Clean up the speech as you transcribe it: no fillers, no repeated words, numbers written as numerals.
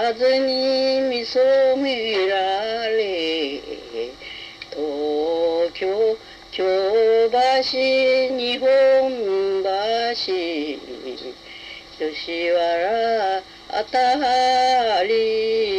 風に見染められ東京京橋日本橋吉原あたり